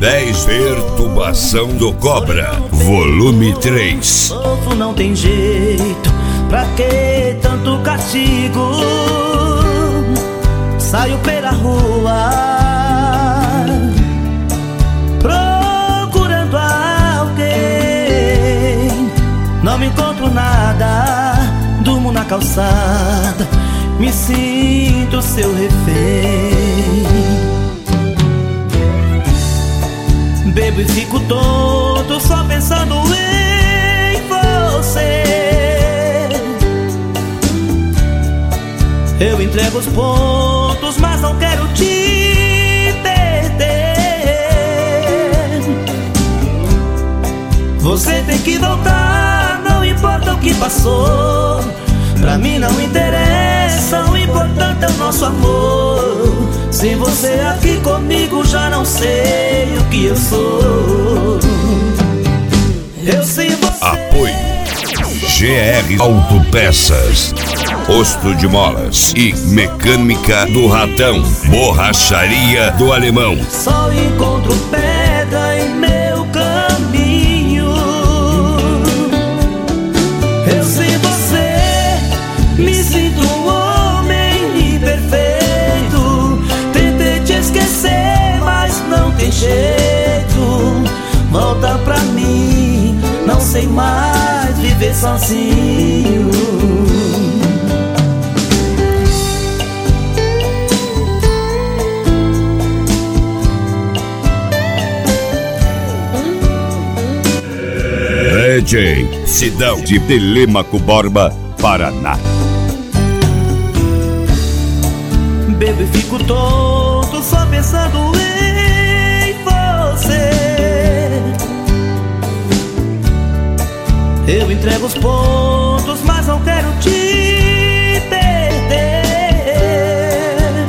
10 Perturbação do Cobra, volume 3. Sofro, não tem jeito, pra que tanto castigo? Saio pela rua procurando alguém, não me encontro nada, durmo na calçada, me sinto seu refém. Bebo e fico tonto só pensando em você. Eu entrego os pontos, mas não quero te perder. Você tem que voltar, não importa o que passou. Pra mim não interessa, o importante é o nosso amor. Sem você aqui comigo já não sei o que eu sou. Eu sem você. Apoio GR Autopeças, Posto de Molas e Mecânica do Ratão, Borracharia do Alemão. Só encontro pedra em meu caminho. Eu sem você me sinto um homem imperfeito. Tentei te esquecer, mas não tem jeito. Volta pra mim, não sei mais viver sozinho. DJ, Sidão de Telêmaco Borba, Paraná. Bebo e fico tonto só pensando em você. Eu entrego os pontos, mas não quero te perder.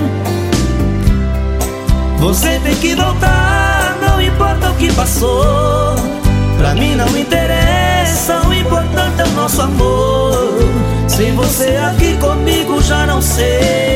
Você tem que voltar, não importa o que passou. Pra mim não interessa, o importante é o nosso amor. Sem você aqui comigo já não sei